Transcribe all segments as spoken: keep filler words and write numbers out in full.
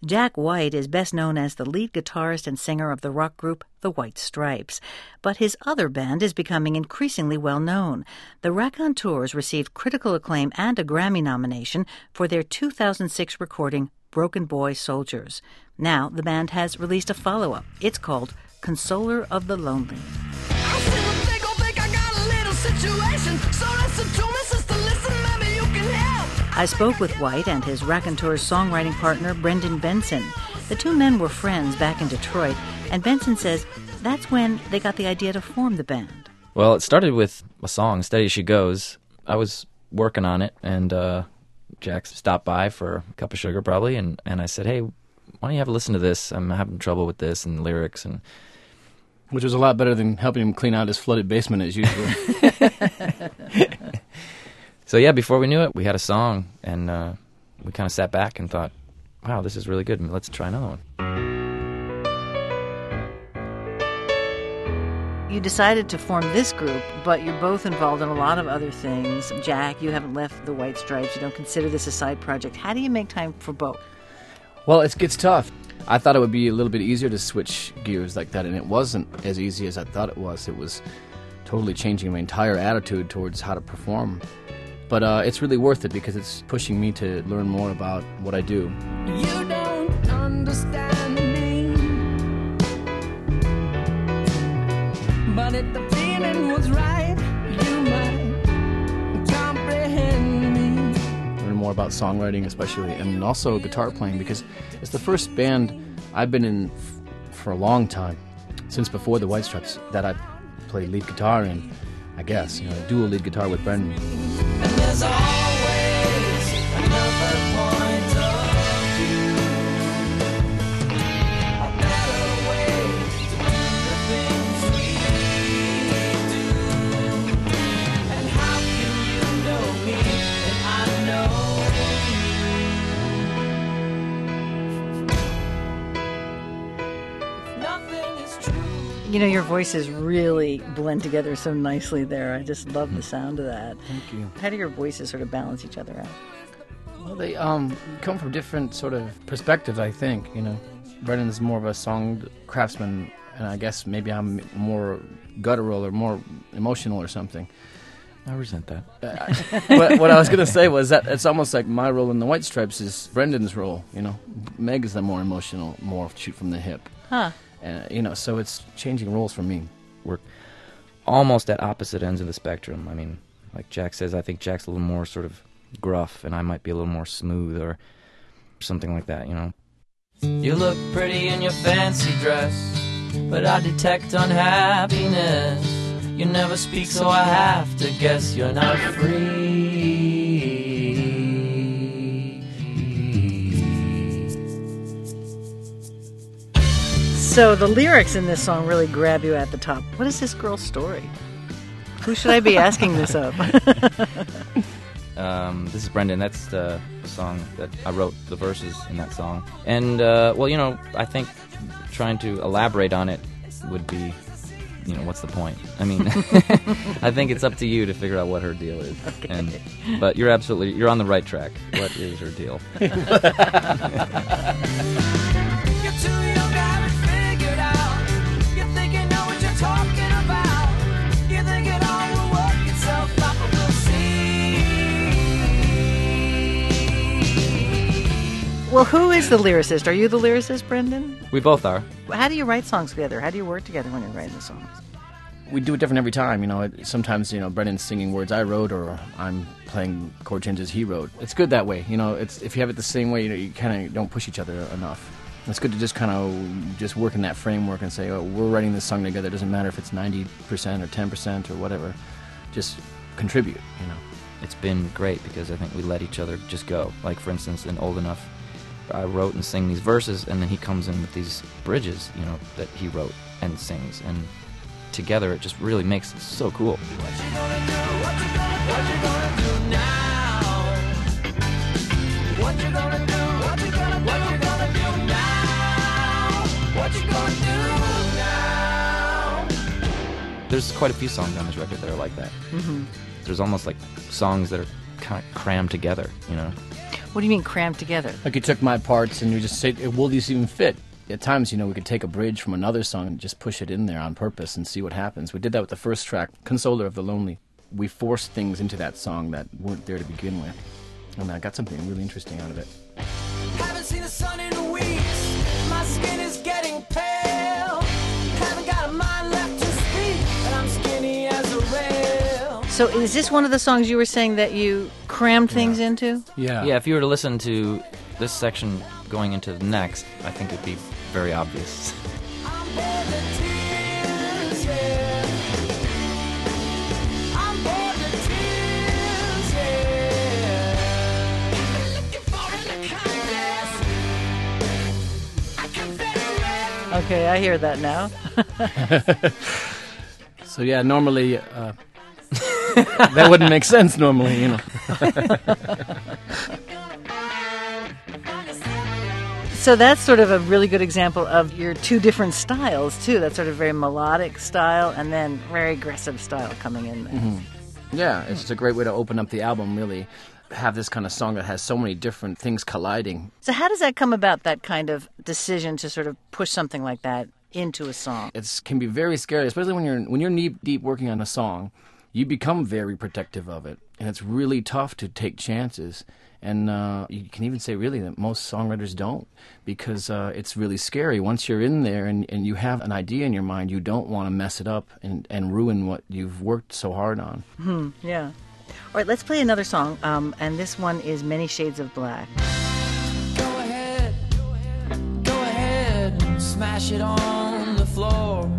Jack White is best known as the lead guitarist and singer of the rock group The White Stripes, but his other band is becoming increasingly well known. The Raconteurs received critical acclaim and a Grammy nomination for their two thousand six recording Broken Boy Soldiers. Now the band has released a follow-up. It's called Consoler of the Lonely. I still think, oh, think I got a little situation, so listen to me, sister, listen, maybe you can help. I spoke with White and his Raconteurs songwriting partner, Brendan Benson. The two men were friends back in Detroit, and Benson says that's when they got the idea to form the band. Well, it started with a song, Steady As She Goes. I was working on it, and uh, Jack stopped by for a cup of sugar probably, and, and I said, hey, why don't you have a listen to this? I'm having trouble with this and lyrics. and Which was a lot better than helping him clean out his flooded basement as usual. So yeah, before we knew it, we had a song, and uh, we kind of sat back and thought, wow, this is really good. Let's try another one. You decided to form this group, but you're both involved in a lot of other things. Jack, you haven't left the White Stripes. You don't consider this a side project. How do you make time for both? Well, it gets tough. I thought it would be a little bit easier to switch gears like that, and it wasn't as easy as I thought it was. It was totally changing my entire attitude towards how to perform. But uh, it's really worth it because it's pushing me to learn more about what I do. You don't understand me, but if the feeling was right, you might comprehend me. Learn more about songwriting especially, and also guitar playing, because it's the first band I've been in f- for a long time, since before the White Stripes, that I played lead guitar in, I guess, you know, dual lead guitar with Brendan. And there's always another point of view, a better way to do the things we do. And how can you know me and I know you? If nothing is true. You know, your voices really blend together so nicely there. I just love the sound of that. Thank you. How do your voices sort of balance each other out? Well, they um, come from different sort of perspectives, I think, you know. Brendan's more of a song craftsman, and I guess maybe I'm more guttural or more emotional or something. I resent that. Uh, but what I was going to say was that it's almost like my role in the White Stripes is Brendan's role, you know. Meg is the more emotional, more shoot from the hip. Huh. Uh, you know, so it's changing roles for me. We're almost at opposite ends of the spectrum. I mean, like Jack says, I think Jack's a little more sort of gruff, and I might be a little more smooth or something like that, you know. You look pretty in your fancy dress, but I detect unhappiness. You never speak, so I have to guess you're not free. So the lyrics in this song really grab you at the top. What is this girl's story? Who should I be asking this of? Um, this is Brendan. That's the song that I wrote the verses in that song. And, uh, well, you know, I think trying to elaborate on it would be, you know, what's the point? I mean, I think it's up to you to figure out what her deal is. Okay. And, but you're absolutely, you're on the right track. What is her deal? You're too young to have it figured out. You think you know what you're talking about. You think it all will work itself out, but we'll see. Well, who is the lyricist? Are you the lyricist, Brendan? We both are. How do you write songs together? How do you work together when you're writing the songs? We do it different every time, you know. It, sometimes, you know, Brendan's singing words I wrote, or I'm playing chord changes he wrote. It's good that way, you know. It's if you have it the same way, you know, you kind of don't push each other enough. It's good to just kind of just work in that framework and say, oh, we're writing this song together. It doesn't matter if it's ninety percent or ten percent or whatever. Just contribute, you know. It's been great because I think we let each other just go. Like, for instance, in Old Enough, I wrote and sing these verses, and then he comes in with these bridges, you know, that he wrote and sings, and together it just really makes it so cool. What you gonna do? What you gonna, what you gonna do now? What you gonna do? What you gonna, what you gonna do now? What you gonna do now? There's quite a few songs on this record that are like that. Mm-hmm. There's almost like songs that are kind of crammed together, you know. What do you mean crammed together? Like you took my parts and you just say, will these even fit? At times, you know, we could take a bridge from another song and just push it in there on purpose and see what happens. We did that with the first track, Consoler of the Lonely. We forced things into that song that weren't there to begin with. And I got something really interesting out of it. Haven't seen the sun in weeks. My skin is getting pale. Haven't got a mind left to speak, and I'm skinny as a rail. So is this one of the songs you were saying that you crammed things into? Yeah. Yeah, if you were to listen to this section going into the next, I think it'd be very obvious. I'm bored of tears, yeah. I'm bored of tears, yeah. Looking for an kindness. I can feel it. Okay, I hear that now. So yeah, normally uh, that wouldn't make sense normally, you know. So that's sort of a really good example of your two different styles, too. That sort of very melodic style and then very aggressive style coming in there. Mm-hmm. Yeah, it's just a great way to open up the album, really. Have this kind of song that has so many different things colliding. So how does that come about, that kind of decision to sort of push something like that into a song? It can be very scary, especially when you're when you're knee deep working on a song. You become very protective of it, and it's really tough to take chances. And uh, you can even say, really, that most songwriters don't, because uh, it's really scary. Once you're in there and, and you have an idea in your mind, you don't want to mess it up and, and ruin what you've worked so hard on. Hmm, yeah. All right, let's play another song, um, and this one is Many Shades of Black. Go ahead, go ahead, smash it on the floor.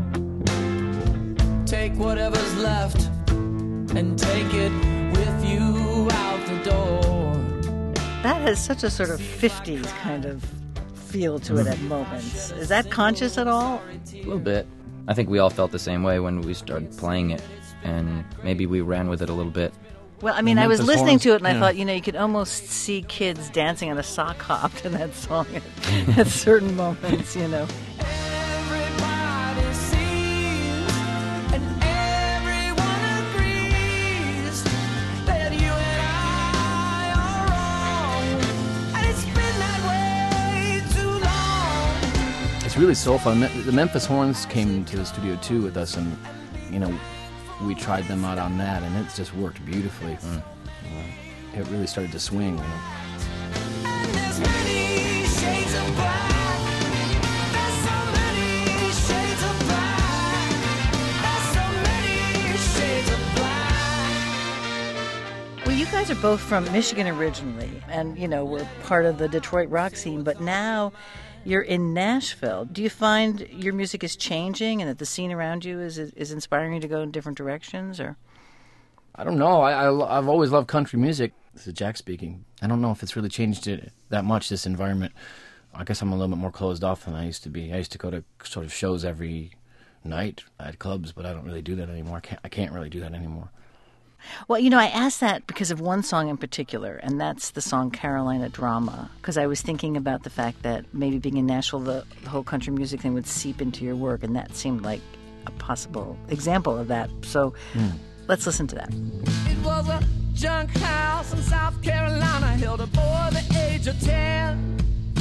Take whatever's left and take it with you out the door. That has such a sort of fifties kind of feel to it at moments. Is that conscious at all? A little bit. I think we all felt the same way when we started playing it, and maybe we ran with it a little bit. Well, I mean, I was Memphis listening horns, to it and I yeah. thought, you know, you could almost see kids dancing on a sock hop to that song at, at certain moments, you know. Everybody sees and everyone agrees that you and I are wrong, and it's been that way too long. It's really soulful. Me- The Memphis Horns came to the studio too with us, and you know, we tried them out on that, and it's just worked beautifully. Mm. Uh, it really started to swing. You know. And there's many shades of black. There's so many shades of black. There's so many shades of black. Well, you guys are both from Michigan originally, and, you know, were part of the Detroit rock scene, but now you're in Nashville. Do you find your music is changing and that the scene around you is is inspiring you to go in different directions, or? I don't know. I, I I've always loved country music. This is Jack speaking. I don't know if it's really changed it that much, this environment. I guess I'm a little bit more closed off than I used to be. I used to go to sort of shows every night at clubs, but I don't really do that anymore. I can't, I can't really do that anymore. Well, you know, I asked that because of one song in particular, and that's the song Carolina Drama, because I was thinking about the fact that maybe being in Nashville, the, the whole country music thing would seep into your work, and that seemed like a possible example of that. So mm. let's listen to that. It was a junk house in South Carolina, held a boy the age of ten,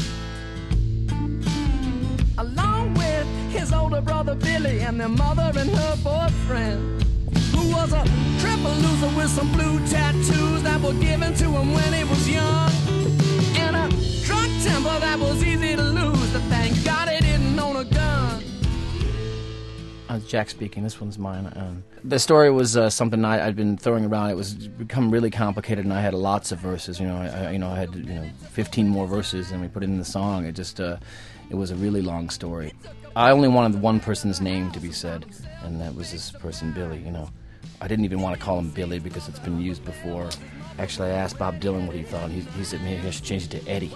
along with his older brother Billy and their mother and her boyfriend, who was a triple loser with some blue tattoos that were given to him when he was young, and a drunk temper that was easy to lose, but thank God he didn't own a gun. Uh, Jack speaking. This one's mine. Um, the story was uh, something I, I'd been throwing around. It was become really complicated, and I had lots of verses. You know, I, I you know I had you know fifteen more verses, and we put it in the song. It just uh, it was a really long story. I only wanted one person's name to be said, and that was this person, Billy. You know, I didn't even want to call him Billy because it's been used before. Actually, I asked Bob Dylan what he thought. He, he said maybe I should change it to Eddie.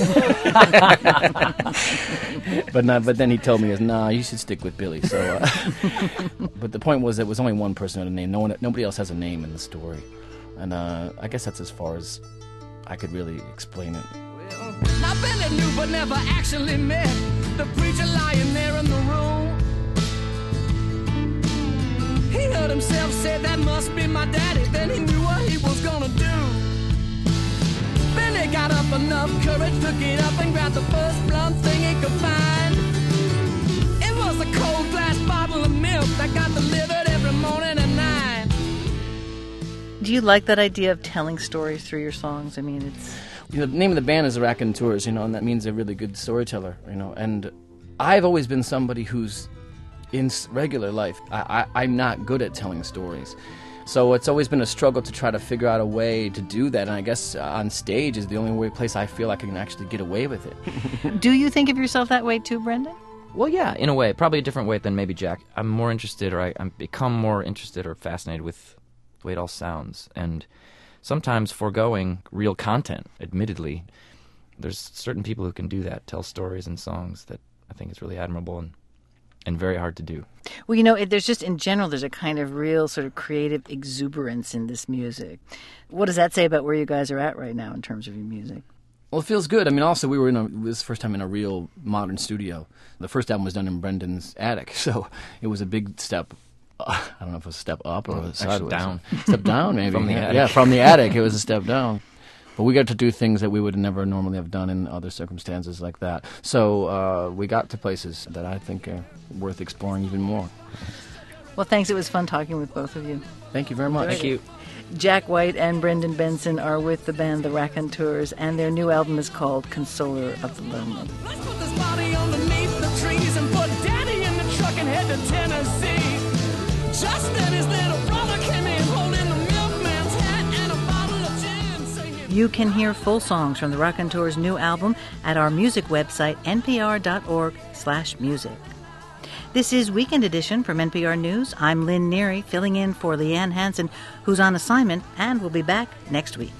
but not, but then he told me, "Nah, you should stick with Billy." So, uh, but the point was, there was only one person with a name. No one, nobody else has a name in the story, and uh, I guess that's as far as I could really explain it. Now Billy knew but never actually met the preacher lying there in the room. He heard himself say, "That must be my daddy." Then he knew what he was gonna do. Billy got up enough courage, took it up and grabbed the first blunt thing he could find. It was a cold glass bottle of milk that got delivered every morning at nine. Do you like that idea of telling stories through your songs? I mean, it's... You know, the name of the band is the Raconteurs, you know, and that means a really good storyteller, you know. And I've always been somebody who's, in regular life, I, I, I'm not good at telling stories. So it's always been a struggle to try to figure out a way to do that. And I guess uh, on stage is the only way, place I feel like I can actually get away with it. Do you think of yourself that way too, Brendan? Well, yeah, in a way. Probably a different way than maybe Jack. I'm more interested, or I, I'm become more interested or fascinated with the way it all sounds. And sometimes foregoing real content, admittedly. There's certain people who can do that, tell stories and songs that I think is really admirable and and very hard to do. Well, you know, it, there's just, in general, there's a kind of real sort of creative exuberance in this music. What does that say about where you guys are at right now in terms of your music? Well, it feels good. I mean, also, we were in a, this was the first time in a real modern studio. The first album was done in Brendan's attic, so it was a big step. Uh, I don't know if it was a step up or a step down. Step down, maybe. From the yeah, attic. yeah, from the attic, it was a step down. But we got to do things that we would never normally have done in other circumstances like that. So uh, we got to places that I think are worth exploring even more. Well, thanks. It was fun talking with both of you. Thank you very much. Thank you. Jack White and Brendan Benson are with the band The Raconteurs, and their new album is called Consoler of the Lonely. Let's put this body underneath the trees and put Daddy in the truck and head to Tennessee. Just then his little brother came in holding the milkman's hat and a bottle of gin, singing. You can hear full songs from The Raconteurs' new album at our music website, npr.org slash music. This is Weekend Edition from N P R News. I'm Lynn Neary, filling in for Leanne Hansen, who's on assignment, and will be back next week.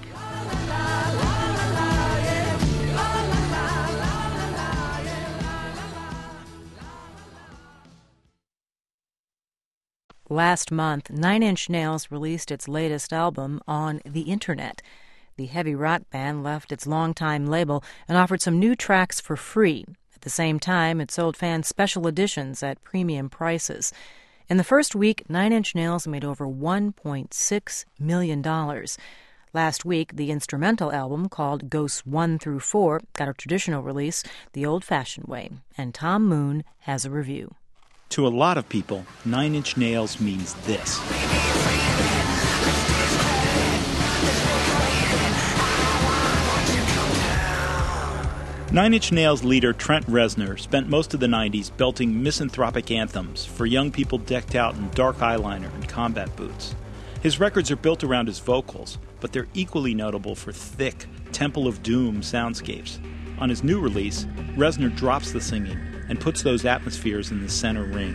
Last month, Nine Inch Nails released its latest album on the Internet. The heavy rock band left its longtime label and offered some new tracks for free. At the same time, it sold fans special editions at premium prices. In the first week, Nine Inch Nails made over one point six million dollars. Last week, the instrumental album, called Ghosts one through four, got a traditional release the old-fashioned way, and Tom Moon has a review. To a lot of people, Nine Inch Nails means this. Nine Inch Nails leader Trent Reznor spent most of the nineties belting misanthropic anthems for young people decked out in dark eyeliner and combat boots. His records are built around his vocals, but they're equally notable for thick, Temple of Doom soundscapes. On his new release, Reznor drops the singing and puts those atmospheres in the center ring.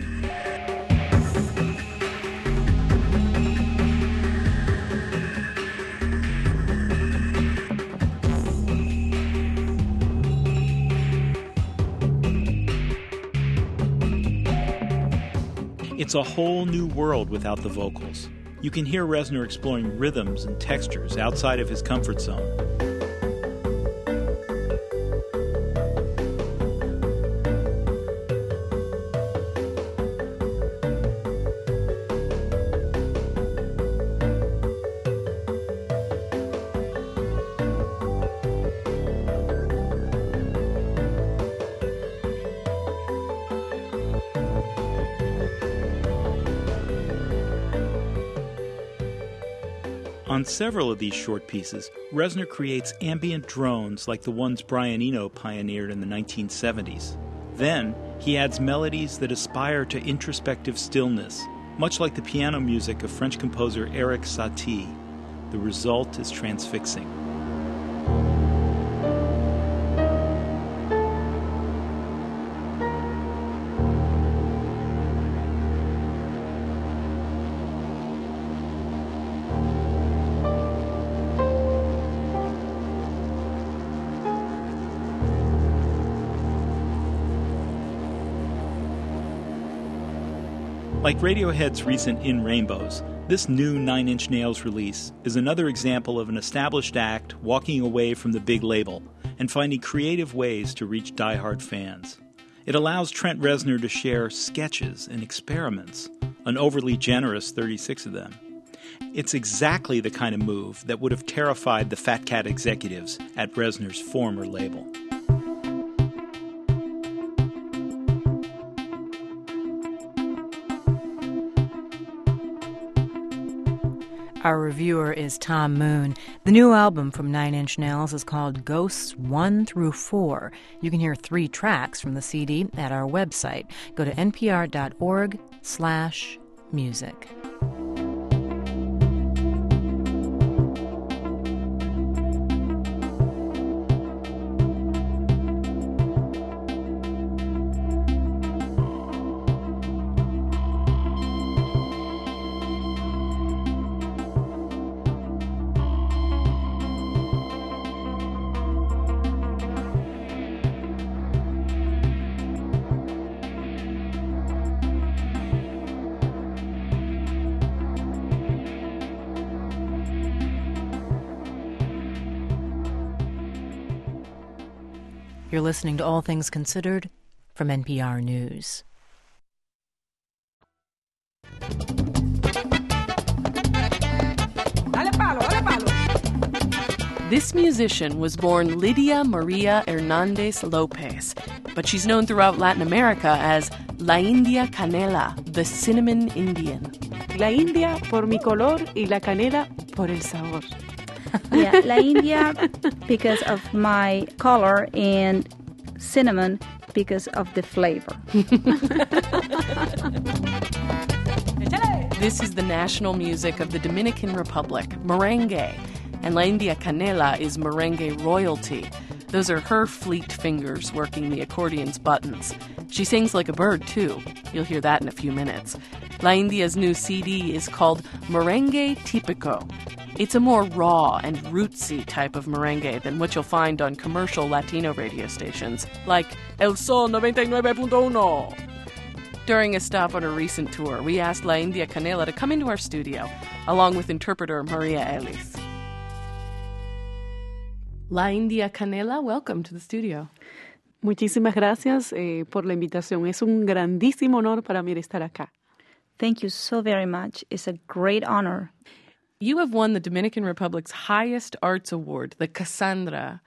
It's a whole new world without the vocals. You can hear Reznor exploring rhythms and textures outside of his comfort zone. On several of these short pieces, Reznor creates ambient drones like the ones Brian Eno pioneered in the nineteen seventies. Then, he adds melodies that aspire to introspective stillness, much like the piano music of French composer Erik Satie. The result is transfixing. Like Radiohead's recent In Rainbows, this new Nine Inch Nails release is another example of an established act walking away from the big label and finding creative ways to reach diehard fans. It allows Trent Reznor to share sketches and experiments, an overly generous thirty-six of them. It's exactly the kind of move that would have terrified the Fat Cat executives at Reznor's former label. Our reviewer is Tom Moon. The new album from Nine Inch Nails is called Ghosts one through four. You can hear three tracks from the C D at our website. Go to npr.org slash music. You're listening to All Things Considered from N P R News. This musician was born Lydia Maria Hernandez Lopez, but she's known throughout Latin America as La India Canela, the cinnamon Indian. La India por mi color y la canela por el sabor. Yeah, La India because of my color and cinnamon because of the flavor. This is the national music of the Dominican Republic, merengue, and La India Canela is merengue royalty. Those are her fleet fingers working the accordion's buttons. She sings like a bird, too. You'll hear that in a few minutes. La India's new C D is called Merengue Típico. It's a more raw and rootsy type of merengue than what you'll find on commercial Latino radio stations, like El Sol ninety-nine point one. During a stop on a recent tour, we asked La India Canela to come into our studio, along with interpreter Maria Ellis. La India Canela, welcome to the studio. Muchísimas gracias eh, por la invitación. Es un grandísimo honor para mí estar acá. Thank you so very much. It's a great honor. You have won the Dominican Republic's highest arts award, the Cassandra,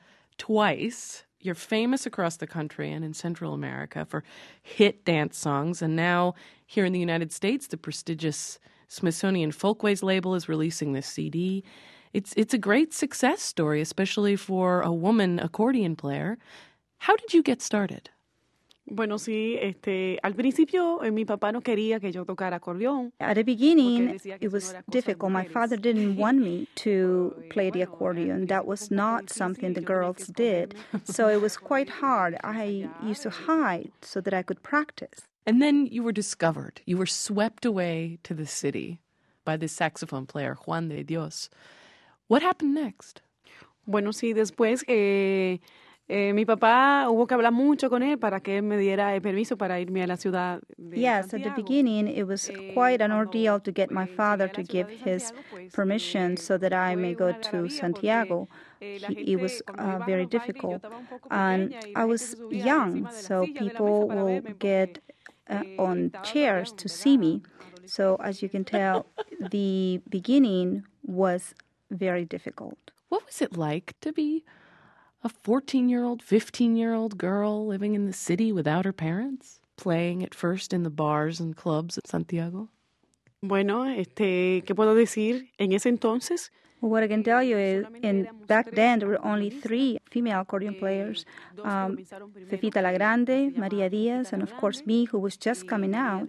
twice. You're famous across the country and in Central America for hit dance songs. And now, here in the United States, the prestigious Smithsonian Folkways label is releasing this C D. It's it's a great success story, especially for a woman accordion player. How did you get started? Bueno, sí, este, al principio eh, mi papá no quería que yo tocara acordeón. At the beginning, it was difficult. My father didn't want me to play the accordion. That was not something the girls did. So it was quite hard. I used to hide so that I could practice. And then you were discovered. You were swept away to the city by this saxophone player, Juan de Dios. What happened next? Bueno, sí, después eh, eh, mi papá hubo que hablar mucho con él para que él me diera el permiso para irme a la ciudad de Yes, Santiago. at the beginning it was quite an ordeal to get my father to give his permission so that I may go to Santiago. He, it was uh, very difficult. And I was young, so people will get uh, on chairs to see me. So as you can tell, the beginning was very difficult. What was it like to be a fourteen-year-old, fifteen-year-old girl living in the city without her parents, playing at first in the bars and clubs at Santiago? Bueno, este, ¿qué puedo decir? En ese entonces, Well, what I can tell you is, in back then there were only three female accordion players: um, Fefita La Grande, Maria Diaz, and of course me, who was just coming out.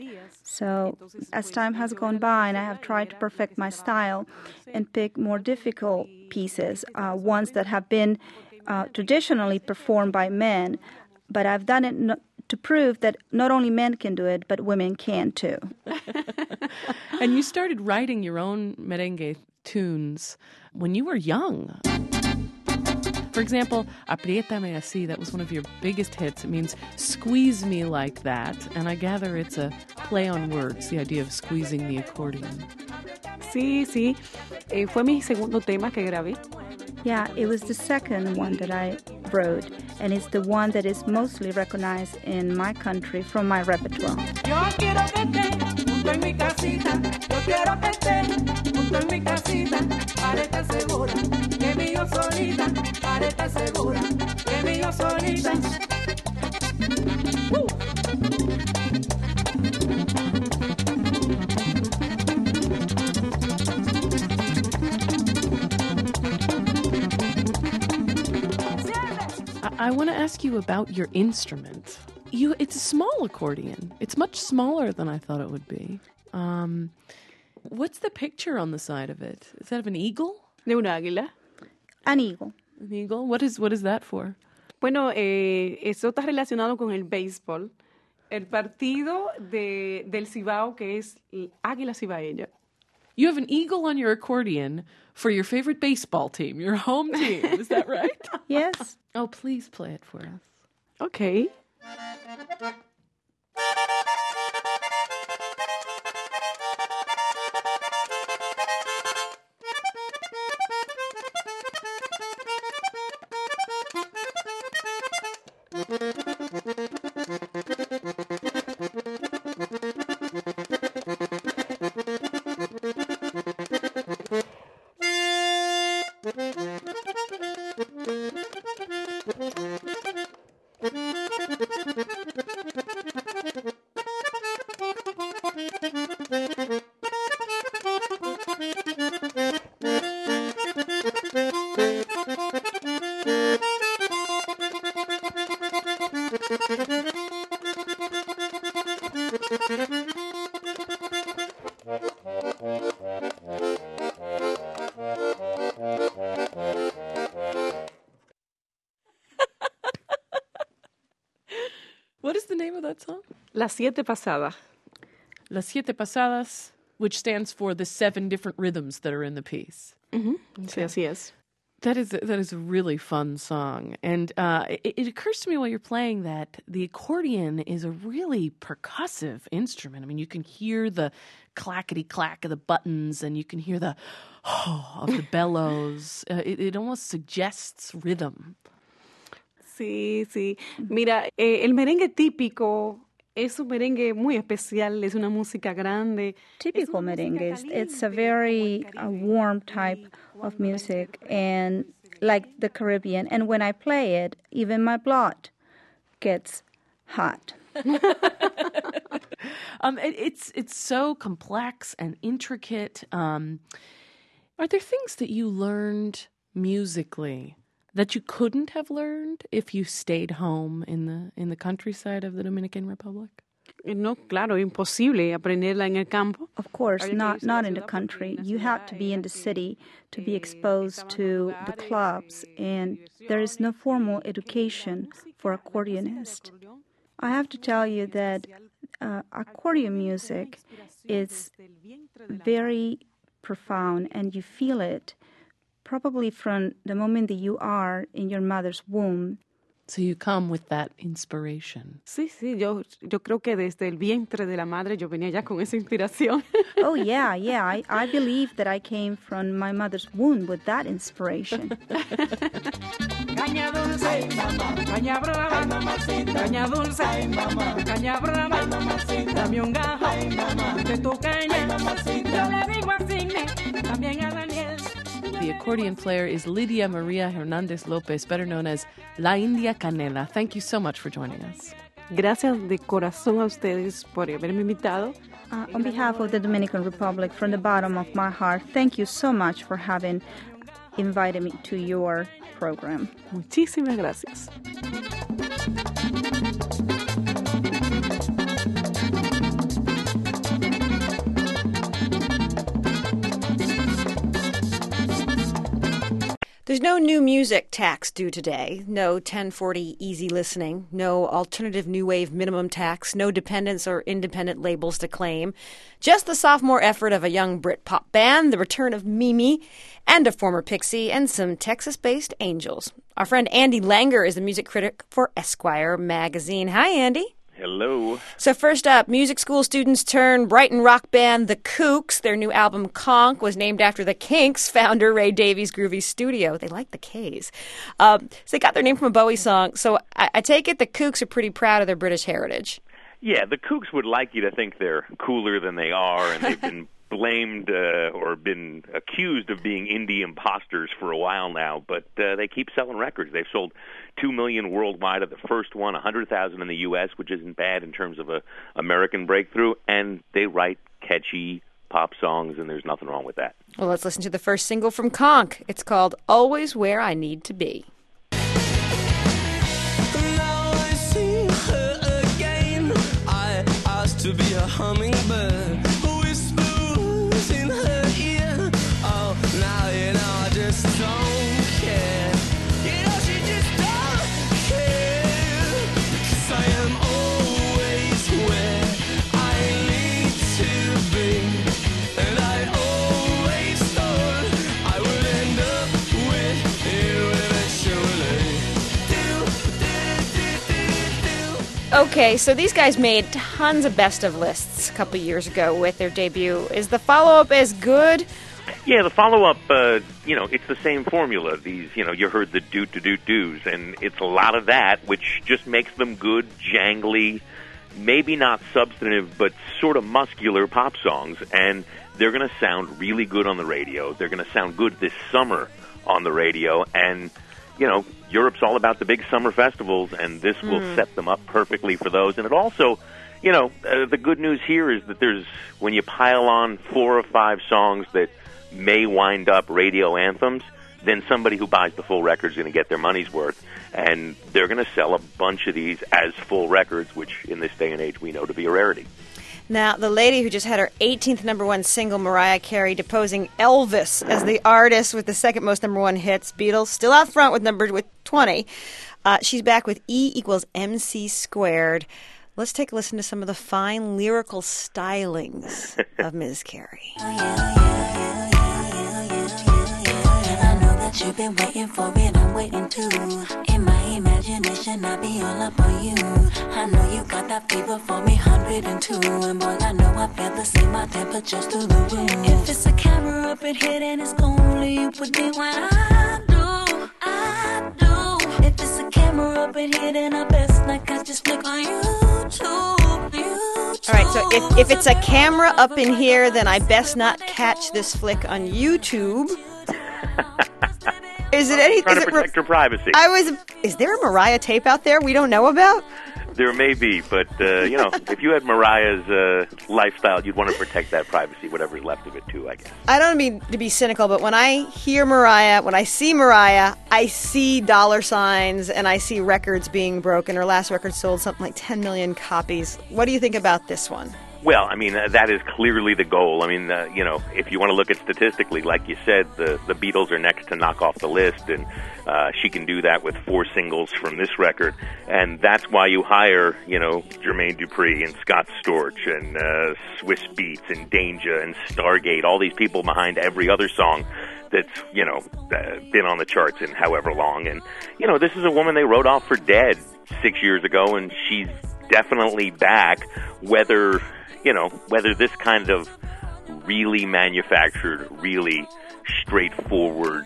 So as time has gone by, and I have tried to perfect my style and pick more difficult pieces, uh, ones that have been uh, traditionally performed by men, but I've done it no- to prove that not only men can do it, but women can too. And you started writing your own merengue tunes when you were young. For example, Apriétame Así, that was one of your biggest hits. It means squeeze me like that, and I gather it's a play on words, the idea of squeezing the accordion. sí, sí, eh, fue mi segundo tema que grabé. Yeah, it was the second one that I wrote, and it's the one that is mostly recognized in my country from my repertoire. Yo quiero que esté junto en mi casita, yo quiero que esté junto en mi casita, para estar segura que mi yo solita, para estar segura que mi yo solita. Uh. I want to ask you about your instrument. You, it's a small accordion. It's much smaller than I thought it would be. Um, what's the picture on the side of it? Is that of an eagle? De un águila. An eagle. An eagle? What is what is that for? Bueno, eh, eso está relacionado con el béisbol. El partido de, del Cibao, que es Águila Cibaeña. You have an eagle on your accordion for your favorite baseball team, your home team. Is that right? Yes. Oh, please play it for us. Okay. What is the name of that song? Las Siete Pasadas. Las Siete Pasadas, which stands for the seven different rhythms that are in the piece. Mm-hmm. Sí, así es. That is that is a really fun song, and uh, it, it occurs to me while you're playing that the accordion is a really percussive instrument. I mean, you can hear the clackety clack of the buttons, and you can hear the oh of the bellows. Uh, it, it almost suggests rhythm. Sí, sí. Mira, eh, el merengue típico es un merengue muy especial, es una música grande. Typical merengue, it's a very uh, warm type of music, and like the Caribbean. And when I play it, even my blood gets hot. um, it, it's it's so complex and intricate. Um, are there things that you learned musically that you couldn't have learned if you stayed home in the in the countryside of the Dominican Republic? No, claro, imposible aprenderla en el campo. Of course, not not in the country. You have to be in the city to be exposed to the clubs, and there is no formal education for accordionists. I have to tell you that uh, accordion music is very profound, and you feel it probably from the moment that you are in your mother's womb. So you come with that inspiration. Sí, sí, yo, yo creo que desde el vientre de la madre yo venía ya con esa inspiración. Oh, yeah, yeah. I, I believe that I came from my mother's womb with that inspiration. Caña dulce, ay, mamá. Caña brava, mamacita. Caña dulce, ay, mamá. Caña brava, ay, mamacita. Dame un gajo, ay, mamá. De tu caña, ay, mamacita. Yo le digo a Sidney, también a Daniel. The accordion player is Lidia Maria Hernandez Lopez, better known as La India Canela. Thank you so much for joining us. Gracias de corazón a ustedes por haberme invitado. Uh, on behalf of the Dominican Republic, from the bottom of my heart, thank you so much for having invited me to your program. Muchísimas gracias. There's no new music tax due today, no ten forty easy listening, no alternative new wave minimum tax, no dependents or independent labels to claim, just the sophomore effort of a young Brit-pop band, the return of Mimi, and a former Pixie, and some Texas-based angels. Our friend Andy Langer is the music critic for Esquire magazine. Hi, Andy. Hello. Hello. So first up, music school students turn Brighton rock band The Kooks. Their new album, Conk, was named after the Kinks founder Ray Davies' groovy studio. They like the K's. Um, so they got their name from a Bowie song. So I, I take it the Kooks are pretty proud of their British heritage. Yeah, the Kooks would like you to think they're cooler than they are, and they've been blamed uh, or been accused of being indie imposters for a while now, but uh, they keep selling records. They've sold two million worldwide of the first one, one hundred thousand in the U S, which isn't bad in terms of a American breakthrough, and they write catchy pop songs, and there's nothing wrong with that. Well, let's listen to the first single from Conk. It's called Always Where I Need to Be. Now I see her again. I asked to be a hummingbird. Whispers in her ear. Oh, now you know I just don't care. You know she just don't care. Because I am always where I need to be. And I always thought I would end up with you eventually. Okay, so these guys made tons of best of lists a couple years ago with their debut. Is the follow-up as good? Yeah, the follow-up, uh, you know, it's the same formula. These, you know, you heard the do-to-do-do's, and it's a lot of that, which just makes them good, jangly, maybe not substantive, but sort of muscular pop songs, and they're going to sound really good on the radio. They're going to sound good this summer on the radio, and, you know, Europe's all about the big summer festivals, and this will Mm. set them up perfectly for those. And it also, you know, uh, the good news here is that there's, when you pile on four or five songs that may wind up radio anthems, then somebody who buys the full record is going to get their money's worth, and they're going to sell a bunch of these as full records, which in this day and age we know to be a rarity. Now, the lady who just had her eighteenth number one single, Mariah Carey, deposing Elvis as the artist with the second most number one hits. Beatles still out front with number with twenty. Uh, she's back with E equals M C squared. Let's take a listen to some of the fine lyrical stylings of Miz Carey. You've been waiting for it, I'm waiting too. In my imagination, I'll be all up on you. I know you got that fever for me, one hundred two. And boy, I know I feel the same, my temperature's through the roof. If it's a camera up in here, then it's only you with me when I do, I do. If it's a camera up in here, then I best like I just flick on YouTube, YouTube. All right, so if, if it's a camera up in here, then I best not catch this flick on YouTube. Is it anything? Trying to protect her privacy. I was. Is there a Mariah tape out there we don't know about? There may be, but, uh, you know, if you had Mariah's uh, lifestyle, you'd want to protect that privacy, whatever's left of it, too, I guess. I don't mean to be cynical, but when I hear Mariah, when I see Mariah, I see dollar signs and I see records being broken. Her last record sold something like ten million copies. What do you think about this one? Well, I mean, uh, that is clearly the goal. I mean, uh, you know, if you want to look at statistically, like you said, the, the Beatles are next to knock off the list, and uh, she can do that with four singles from this record. And that's why you hire, you know, Jermaine Dupri and Scott Storch and uh, Swiss Beats and Danger and Stargate, all these people behind every other song that's, you know, uh, been on the charts in however long. And, you know, this is a woman they wrote off for dead six years ago, and she's definitely back, whether... You know, whether this kind of really manufactured, really straightforward,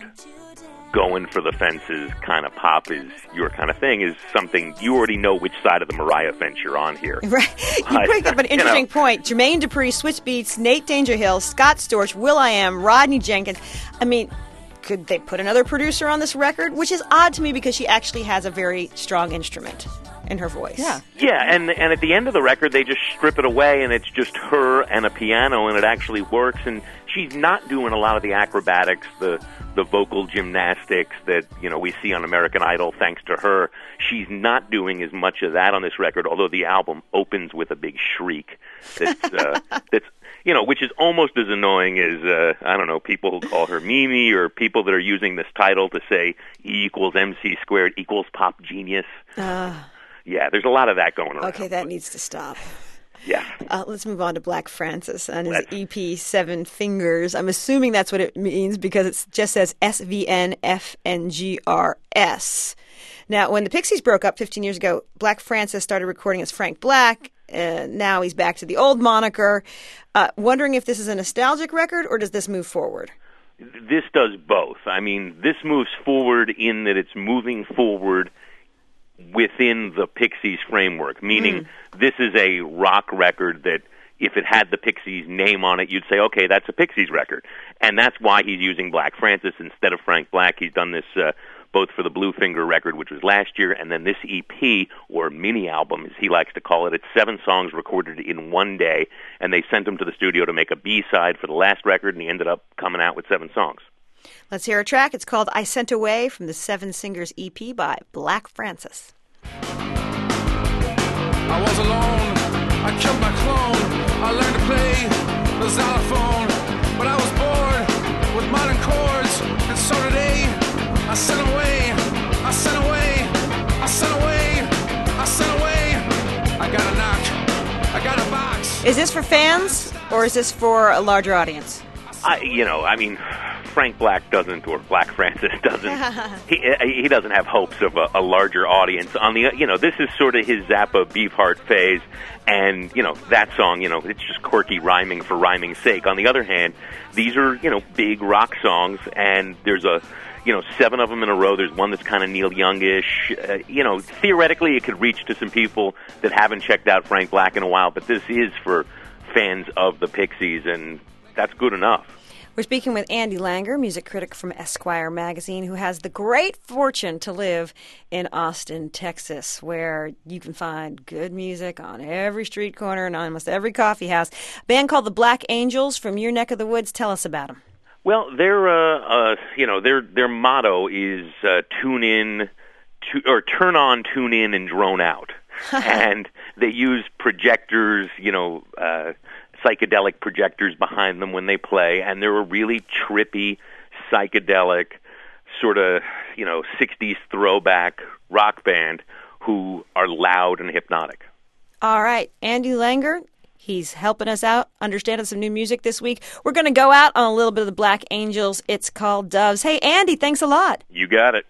going for the fences kind of pop is your kind of thing is something you already know which side of the Mariah fence you're on here. Right. You bring up an interesting you know. point. Jermaine Dupri, Switch Beats, Nate Dangerhill, Scott Storch, will.i.am, Rodney Jenkins. I mean, could they put another producer on this record? Which is odd to me because she actually has a very strong instrument in her voice. Yeah. Yeah, and and at the end of the record, they just strip it away, and it's just her and a piano, and it actually works. And she's not doing a lot of the acrobatics, the the vocal gymnastics that, you know, we see on American Idol, thanks to her. She's not doing as much of that on this record, although the album opens with a big shriek that's, uh, that's you know, which is almost as annoying as, uh, I don't know, people who call her Mimi or people that are using this title to say E equals M C squared equals pop genius. Uh. Yeah, there's a lot of that going on. Okay, that needs to stop. Yeah. Uh, let's move on to Black Francis and his let's. E P Seven Fingers. I'm assuming that's what it means because it just says S V N F N G R S. Now, when the Pixies broke up fifteen years ago, Black Francis started recording as Frank Black. Uh, now he's back to the old moniker. Uh, wondering if this is a nostalgic record, or does this move forward? This does both. I mean, this moves forward in that it's moving forward within the Pixies framework, meaning mm. this is a rock record that if it had the Pixies name on it, you'd say, okay, that's a Pixies record. And that's why he's using Black Francis instead of Frank Black. He's done this uh, both for the Bluefinger record, which was last year, and then this E P, or mini-album, as he likes to call it. It's seven songs recorded in one day, and they sent him to the studio to make a B-side for the last record, and he ended up coming out with seven songs. Let's hear a track. It's called I Sent Away from the Seven Singers E P by Black Francis. I was alone, I killed my clone, I learned to play the xylophone, but I was bored with modern chords, and so today I sent away, I sent away, I sent away, I sent away, I got a knock, I got a box. Is this for fans, or is this for a larger audience? I, you know, I mean, Frank Black doesn't, or Black Francis doesn't, he, he doesn't have hopes of a, a larger audience. On the, you know, this is sort of his Zappa Beefheart phase, and, you know, that song, you know, it's just quirky rhyming for rhyming's sake. On the other hand, these are, you know, big rock songs, and there's a, you know, seven of them in a row. There's one that's kind of Neil Youngish. Uh, you know, theoretically it could reach to some people that haven't checked out Frank Black in a while, but this is for fans of the Pixies, and that's good enough. We're speaking with Andy Langer, music critic from Esquire magazine, who has the great fortune to live in Austin, Texas, where you can find good music on every street corner and almost every coffee house. A band called the Black Angels from your neck of the woods. Tell us about them. Well, their uh, uh, you know their their motto is uh, tune in, to, or turn on, tune in, and drone out, and they use projectors, you know. Uh, psychedelic projectors behind them when they play, and they're a really trippy, psychedelic, sort of, you know, sixties throwback rock band who are loud and hypnotic. All right, Andy Langer, he's helping us out, understanding some new music this week. We're going to go out on a little bit of the Black Angels. It's called Doves. Hey, Andy, thanks a lot. You got it.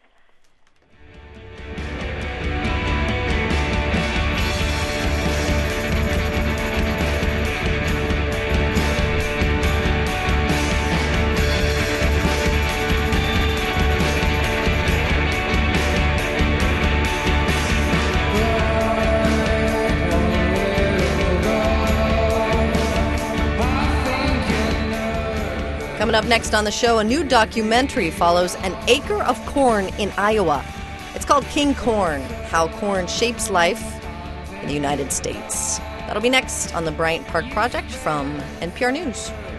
Coming up next on the show, a new documentary follows an acre of corn in Iowa. It's called King Corn, How Corn Shapes Life in the United States. That'll be next on the Bryant Park Project from N P R News.